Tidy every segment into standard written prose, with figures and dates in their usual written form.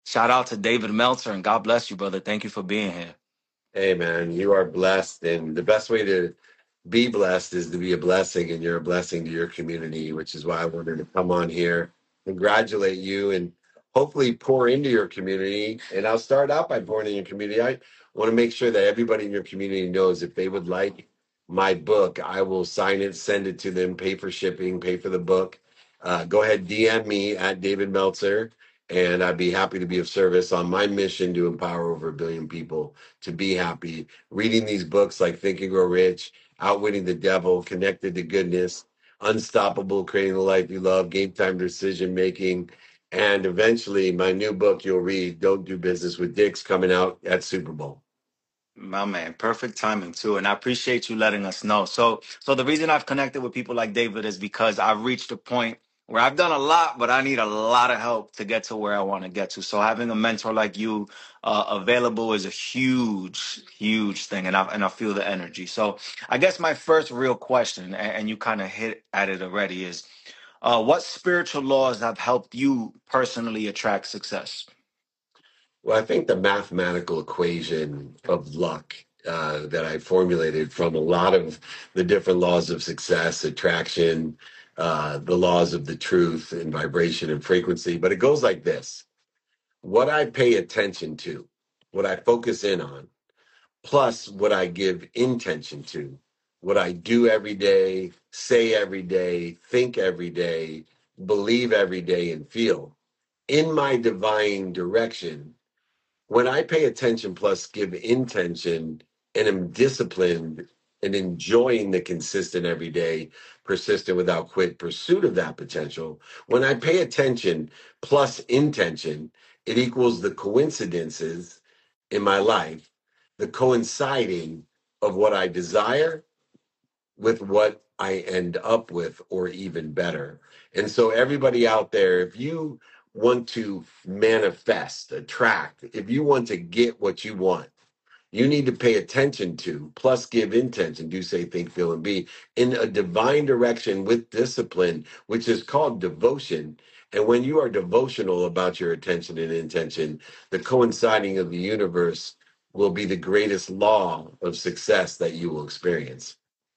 Shout out to David Meltzer and God bless you, brother. Thank you for being here. Hey, man, you are blessed. And the best way to be blessed is to be a blessing, and you're a blessing to your community, which is why I wanted to come on here, congratulate you, and hopefully pour into your community. And I'll start out by pouring in your community. I want to make sure that everybody in your community knows if they would like my book, I will sign it, send it to them, pay for shipping, pay for the book. Go ahead, DM me at David Meltzer, and I'd be happy to be of service on my mission to empower over 1 billion people to be happy. Reading these books like Think and Grow Rich, Outwitting the Devil, Connected to Goodness, Unstoppable, Creating the Life You Love, Game Time Decision Making, and eventually my new book you'll read, Don't Do Business with Dicks, coming out at Super Bowl. My man, perfect timing too, and I appreciate you letting us know. So the reason I've connected with people like David is because I've reached a point where I've done a lot, but I need a lot of help to get to where I want to get to. So having a mentor like you available is a huge, huge thing, and I feel the energy. So I guess my first real question, and you kind of hit at it already, is what spiritual laws have helped you personally attract success? Well, I think the mathematical equation of luck that I formulated from a lot of the different laws of success, attraction, the laws of the truth and vibration and frequency, but it goes like this: what I pay attention to, what I focus in on, plus what I give intention to, what I do every day, say every day, think every day, believe every day, and feel in my divine direction. When I pay attention plus give intention and am disciplined and enjoying the consistent everyday, persistent without quit pursuit of that potential, when I pay attention plus intention, it equals the coincidences in my life, the coinciding of what I desire with what I end up with, or even better. And so, everybody out there, if you want to manifest, attract, if you want to get what you want, you need to pay attention to, plus give intention, do, say, think, feel, and be in a divine direction with discipline, which is called devotion. And when you are devotional about your attention and intention, the coinciding of the universe will be the greatest law of success that you will experience.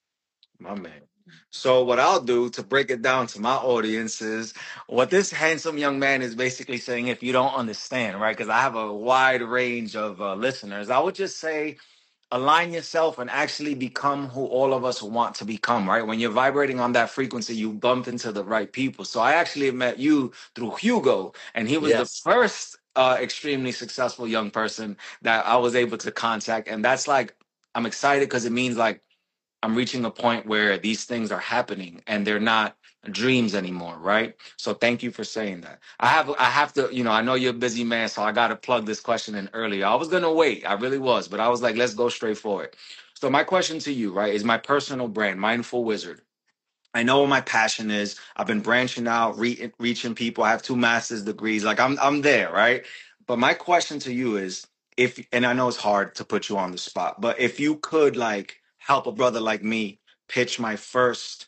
My man. So what I'll do to break it down to my audience is what this handsome young man is basically saying. If you don't understand, right? Because I have a wide range of listeners, I would just say align yourself and actually become who all of us want to become, right? When you're vibrating on that frequency, you bump into the right people. So I actually met you through Hugo, and he was the Yes. first extremely successful young person that I was able to contact. And that's like, I'm excited because it means like I'm reaching a point where these things are happening and they're not dreams anymore, right? So thank you for saying that. I have to, I know you're a busy man, so I gotta plug this question in earlier. I was gonna wait, I really was, but I was like, let's go straight for it. So my question to you, right, is my personal brand, Mindful Wizard. I know what my passion is. I've been branching out, reaching people. I have 2 master's degrees. Like I'm there, right? But my question to you is, if, and I know it's hard to put you on the spot, but if you could like help a brother like me pitch my first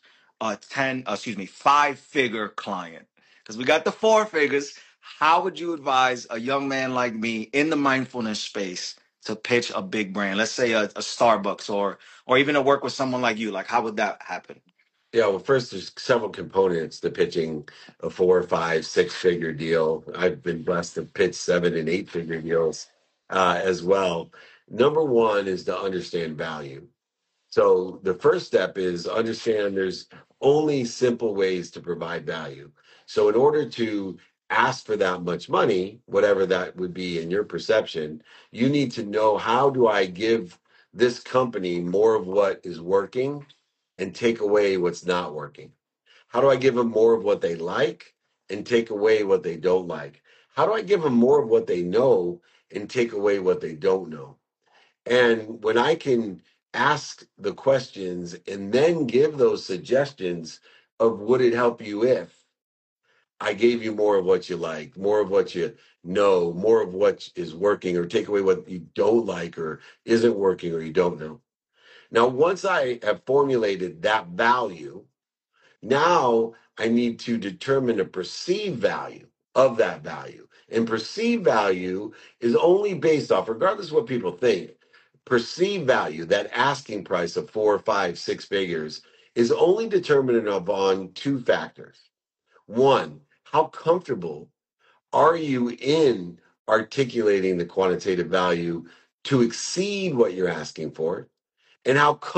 5-figure client, because we got the 4 figures. How would you advise a young man like me in the mindfulness space to pitch a big brand? Let's say a Starbucks, or even to work with someone like you. Like, how would that happen? Yeah, well, first, there's several components to pitching a 4, 5, 6 figure deal. I've been blessed to pitch 7 and 8 figure deals as well. Number one is to understand value. So the first step is understand there's only simple ways to provide value. So in order to ask for that much money, whatever that would be in your perception, you need to know, how do I give this company more of what is working and take away what's not working? How do I give them more of what they like and take away what they don't like? How do I give them more of what they know and take away what they don't know? And when I can ask the questions and then give those suggestions of, would it help you if I gave you more of what you like, more of what you know, more of what is working, or take away what you don't like or isn't working or you don't know. Now, once I have formulated that value, now I need to determine the perceived value of that value. And perceived value is only based off, regardless of what people think, perceived value, that asking price of 4, 5, 6 figures, is only determined upon two factors. One, how comfortable are you in articulating the quantitative value to exceed what you're asking for? And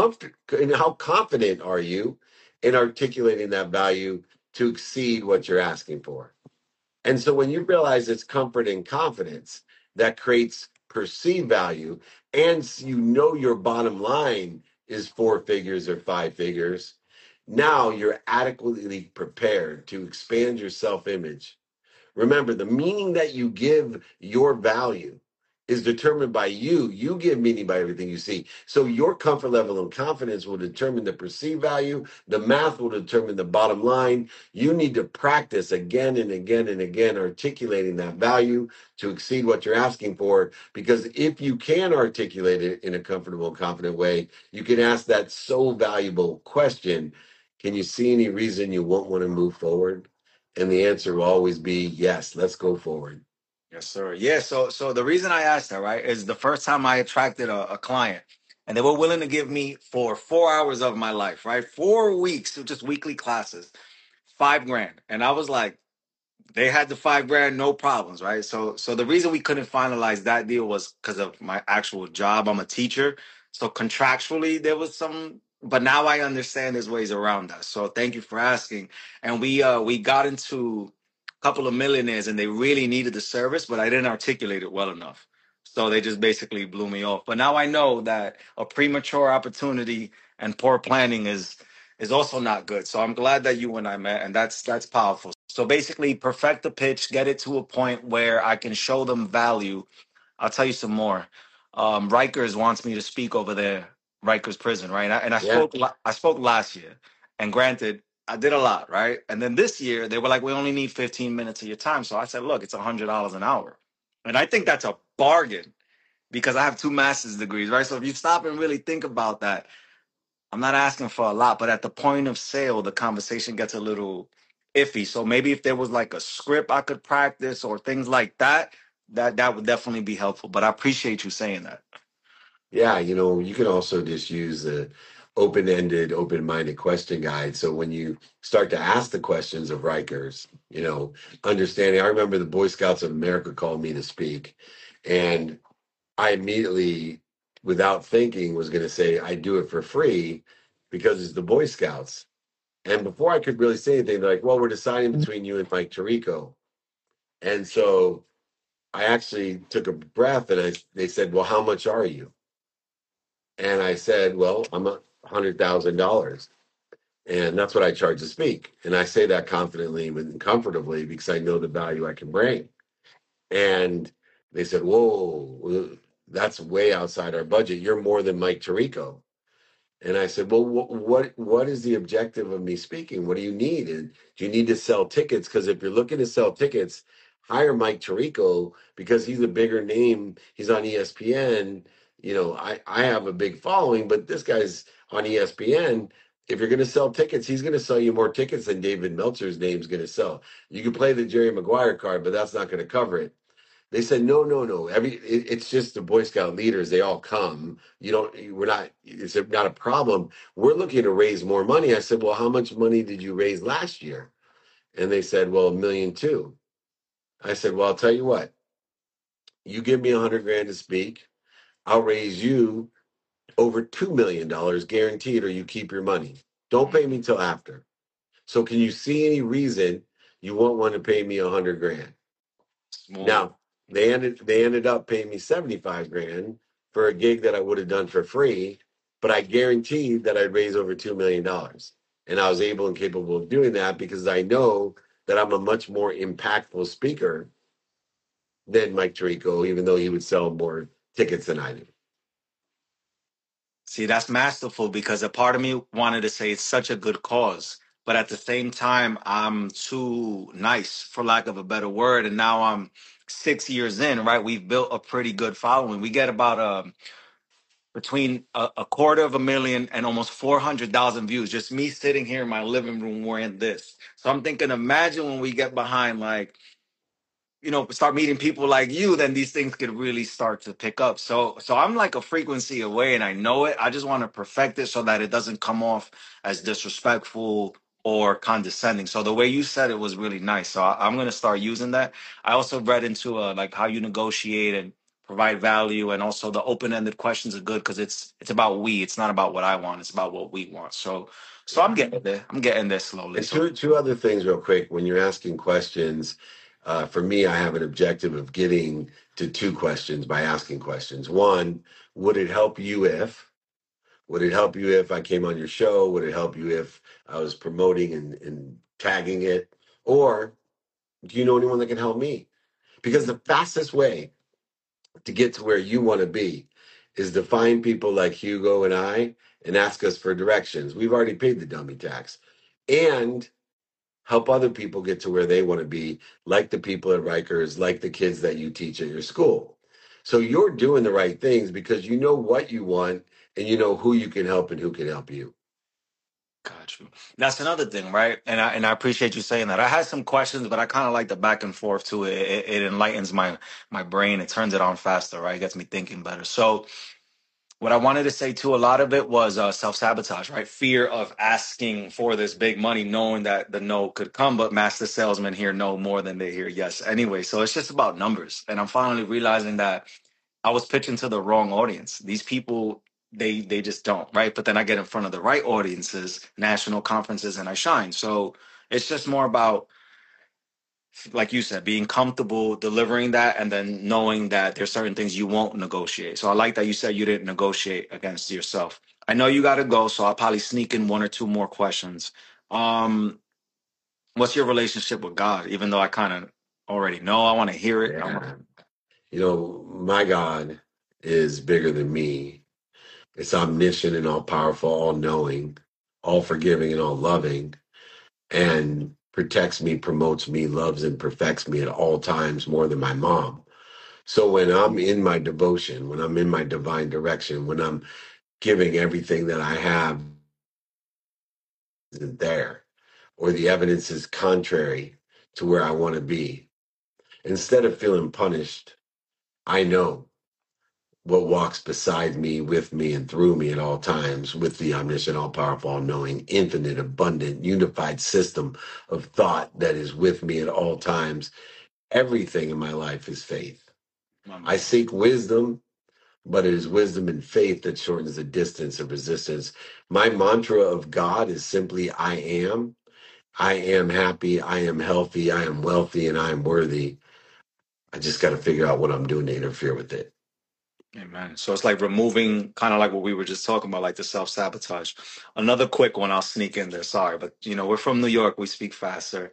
how confident are you in articulating that value to exceed what you're asking for? And so when you realize it's comfort and confidence that creates perceived value, and you know your bottom line is 4 figures or 5 figures, now you're adequately prepared to expand your self image. Remember, the meaning that you give your value is determined by you. You give meaning by everything you see. So your comfort level and confidence will determine the perceived value. The math will determine the bottom line. You need to practice again and again and again articulating that value to exceed what you're asking for. Because if you can articulate it in a comfortable and confident way, you can ask that so valuable question. Can you see any reason you won't want to move forward? And the answer will always be yes, let's go forward. Yes, sir. Yeah. So the reason I asked that, right, is the first time I attracted a client, and they were willing to give me for 4 hours of my life, right, 4 weeks, just weekly classes, 5 grand, and I was like, they had the 5 grand, no problems, right? So the reason we couldn't finalize that deal was because of my actual job. I'm a teacher, so contractually there was some, but now I understand there's ways around that. So thank you for asking. And we got into a couple of millionaires, and they really needed the service, but I didn't articulate it well enough. So they just basically blew me off. But now I know that a premature opportunity and poor planning is also not good. So I'm glad that you and I met, and that's powerful. So basically, perfect the pitch, get it to a point where I can show them value. I'll tell you some more. Rikers wants me to speak over there, Rikers prison, right? And I Yeah. spoke. I spoke last year, and granted, I did a lot, right? And then this year, they were like, "We only need 15 minutes of your time." So I said, "Look, it's $100 an hour," and I think that's a bargain because I have two master's degrees, right? So if you stop and really think about that, I'm not asking for a lot, but at the point of sale, the conversation gets a little iffy. So maybe if there was like a script I could practice or things like that, that would definitely be helpful. But I appreciate you saying that. Yeah. You can also just use the open ended, open minded question guide. So when you start to ask the questions of Rikers, understanding, I remember the Boy Scouts of America called me to speak. And I immediately, without thinking, was going to say, I do it for free because it's the Boy Scouts. And before I could really say anything, they're like, well, we're deciding between you and Mike Tirico. And so I actually took a breath and they said, well, how much are you? And I said, well, I'm $100,000. And that's what I charge to speak. And I say that confidently and comfortably because I know the value I can bring. And they said, whoa, that's way outside our budget. You're more than Mike Tirico. And I said, well, what is the objective of me speaking? What do you need? And do you need to sell tickets? Because if you're looking to sell tickets, hire Mike Tirico because he's a bigger name. He's on ESPN. I have a big following, but this guy's on ESPN. If you're going to sell tickets, he's going to sell you more tickets than David Meltzer's name's going to sell. You can play the Jerry Maguire card, but that's not going to cover it. They said, no, no, no. It's just the Boy Scout leaders. They all come. We're not, it's not a problem. We're looking to raise more money. I said, well, how much money did you raise last year? And they said, well, 1,200,000. I said, well, I'll tell you what, you give me 100 grand to speak. I'll raise you over $2 million guaranteed, or you keep your money. Don't pay me till after. So can you see any reason you won't want to pay me 100 grand? Smooth. Now they ended up paying me 75 grand for a gig that I would have done for free, but I guaranteed that I'd raise over $2 million. And I was able and capable of doing that because I know that I'm a much more impactful speaker than Mike Tirico, even though he would sell more tickets than I do. See, that's masterful because a part of me wanted to say it's such a good cause. But at the same time, I'm too nice, for lack of a better word. And now I'm 6 years in, right? We've built a pretty good following. We get about between a quarter of a million and almost 400,000 views. Just me sitting here in my living room wearing this. So I'm thinking, imagine when we get behind like start meeting people like you, then these things could really start to pick up. So I'm like a frequency away, and I know it. I just want to perfect it so that it doesn't come off as disrespectful or condescending. So the way you said it was really nice. So I'm gonna start using that. I also read into like how you negotiate and provide value, and also the open-ended questions are good because it's about we. It's not about what I want. It's about what we want. So I'm Yeah. getting there. I'm getting there slowly. And So two other things real quick. When you're asking questions, for me, I have an objective of getting to two questions by asking questions. One, would it help you if? Would it help you if I came on your show? Would it help you if I was promoting and tagging it? Or do you know anyone that can help me? Because the fastest way to get to where you want to be is to find people like Hugo and I and ask us for directions. We've already paid the dummy tax. And help other people get to where they want to be, like the people at Rikers, like the kids that you teach at your school. So you're doing the right things because you know what you want and you know who you can help and who can help you. got you. That's another thing, right? And I appreciate you saying that. I had some questions, but I kind of like the back and forth to it. It enlightens my brain. It turns it on faster, right? It gets me thinking better. So what I wanted to say too, a lot of it was self sabotage, right? Fear of asking for this big money, knowing that the no could come, but master salesmen hear no more than they hear yes anyway. So it's just about numbers, and I'm finally realizing that I was pitching to the wrong audience. These people, they just don't, right? But then I get in front of the right audiences, national conferences, and I shine. So it's just more about, like you said, being comfortable delivering that, and then knowing that there's certain things you won't negotiate. So I like that you said you didn't negotiate against yourself. I know you got to go, so I'll probably sneak in one or two more questions. Um, what's your relationship with God? Even though I kind of already know, I want to hear it. Yeah. You know, my God is bigger than me. It's omniscient and all powerful, all knowing, all forgiving and all loving, and protects me, promotes me, loves and perfects me at all times more than my mom. So when I'm in my devotion, when I'm in my divine direction, when I'm giving everything that I have isn't there, or the evidence is contrary to where I want to be, instead of feeling punished, I know what walks beside me, with me, and through me at all times with the omniscient, all powerful, all knowing, infinite, abundant, unified system of thought that is with me at all times. Everything in my life is faith. My I man. seek wisdom, but it is wisdom and faith that shortens the distance of resistance. My mantra of God is simply I am. I am happy. I am healthy. I am wealthy, and I am worthy. I just got to figure out what I'm doing to interfere with it. Amen. So it's like removing kind of like what we were just talking about, like the self sabotage. Another quick one, I'll sneak in there. Sorry, but we're from New York. We speak faster.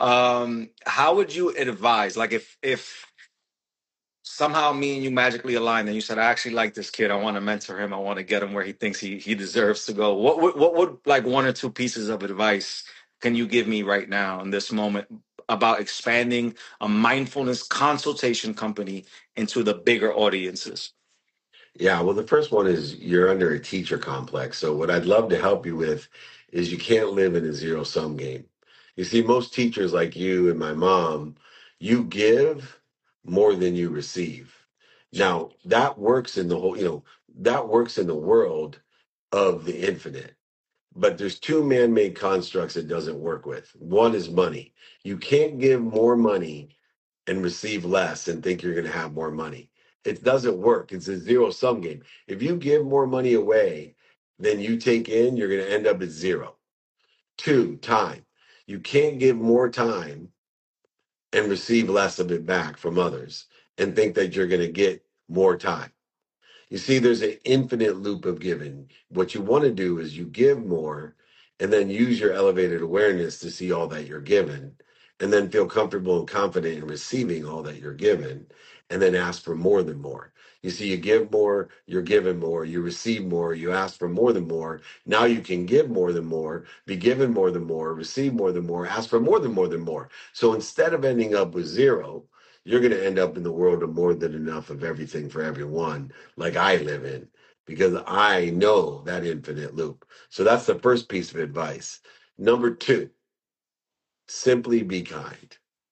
How would you advise, like if somehow me and you magically aligned and you said, I actually like this kid. I want to mentor him. I want to get him where he thinks he deserves to go. What would like one or two pieces of advice can you give me right now in this moment about expanding a mindfulness consultation company into the bigger audiences? Yeah, well, the first one is you're under a teacher complex. So, what I'd love to help you with is you can't live in a zero sum game. You see, most teachers like you and my mom, you give more than you receive. Now, that works in the whole, that works in the world of the infinite. But there's two man made constructs it doesn't work with. One is money. You can't give more money and receive less and think you're going to have more money. It doesn't work. It's a zero sum game. If you give more money away than you take in, you're going to end up at zero. Two, time. You can't give more time and receive less of it back from others and think that you're going to get more time. You see, there's an infinite loop of giving. What you want to do is you give more and then use your elevated awareness to see all that you're given, and then feel comfortable and confident in receiving all that you're given, and then ask for more than more. You see, you give more, you're given more, you receive more, you ask for more than more. Now you can give more than more, be given more than more, receive more than more, ask for more than more than more. So instead of ending up with zero, you're going to end up in the world of more than enough of everything for everyone like I live in, because I know that infinite loop. So that's the first piece of advice. Number two, simply be kind.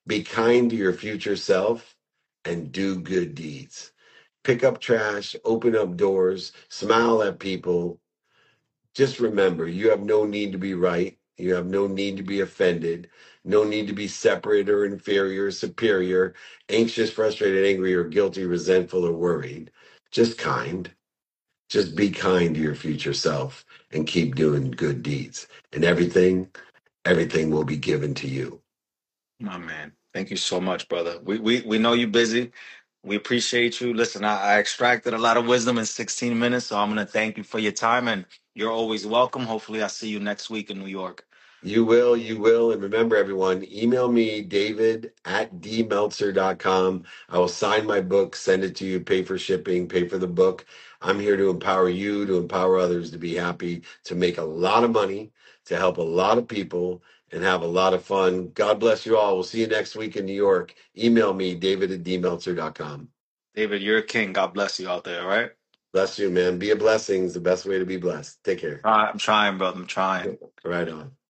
Be kind to your future self and do good deeds. Pick up trash, open up doors, smile at people. Just remember, you have no need to be right. You have no need to be offended, no need to be separate or inferior, superior, anxious, frustrated, angry, or guilty, resentful, or worried. Just kind. Just be kind to your future self and keep doing good deeds. And everything will be given to you. My man, thank you so much, brother. We know you're busy. We appreciate you. Listen, I extracted a lot of wisdom in 16 minutes, so I'm gonna thank you for your time, and you're always welcome. Hopefully, I see you next week in New York. You will, you will. And remember, everyone, email me, david@dmeltzer.com. I will sign my book, send it to you, pay for shipping, pay for the book. I'm here to empower you, to empower others, to be happy, to make a lot of money, to help a lot of people, and have a lot of fun. God bless you all. We'll see you next week in New York. Email me, david@dmeltzer.com. David, you're a king. God bless you out there. All right. Bless you, man. Be a blessing is the best way to be blessed. Take care. I'm trying, brother. I'm trying. Right on.